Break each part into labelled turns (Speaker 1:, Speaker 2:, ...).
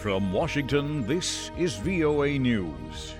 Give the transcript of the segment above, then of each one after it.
Speaker 1: From Washington, this is VOA News.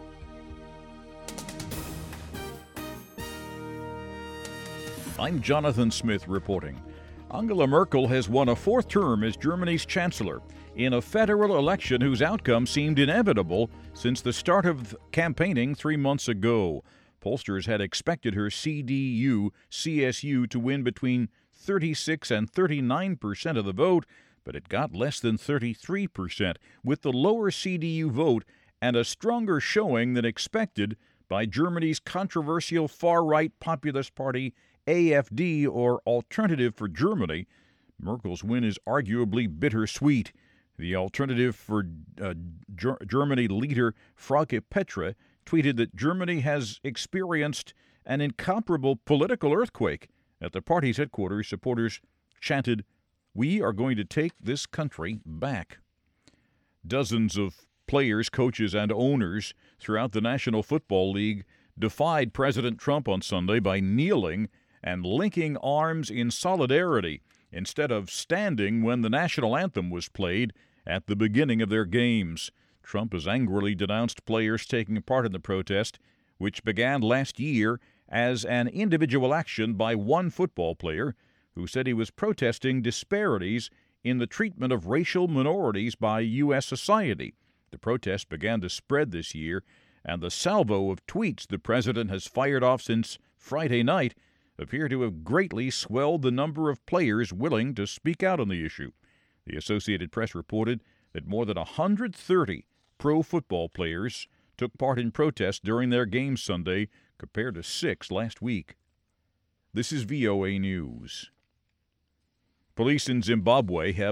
Speaker 1: I'm Jonathan Smith reporting. Angela Merkel has won a fourth term as Germany's chancellor in a federal election whose outcome seemed inevitable since the start of campaigning 3 months ago. Pollsters had expected her CDU-CSU to win between 36 and 39% of the vote, but it got less than 33%, with the lower CDU vote and a stronger showing than expected by Germany's controversial far-right populist party AfD, or Alternative for Germany. Merkel's win is arguably bittersweet. The Alternative for Germany leader Frauke Petra tweeted that Germany has experienced an incomparable political earthquake. At the party's headquarters, supporters chanted, "We are going to take this country back." Dozens of players, coaches, and owners throughout the National Football League defied President Trump on Sunday by kneeling and linking arms in solidarity instead of standing when the national anthem was played at the beginning of their games. Trump has angrily denounced players taking part in the protest, which began last year as an individual action by one football player who said he was protesting disparities in the treatment of racial minorities by U.S. society. The protest began to spread this year, and the salvo of tweets the president has fired off since Friday night appear to have greatly swelled the number of players willing to speak out on the issue. The Associated Press reported that more than 130 pro football players took part in protests during their games Sunday, compared to 6 last week. This is VOA News. Police in Zimbabwe have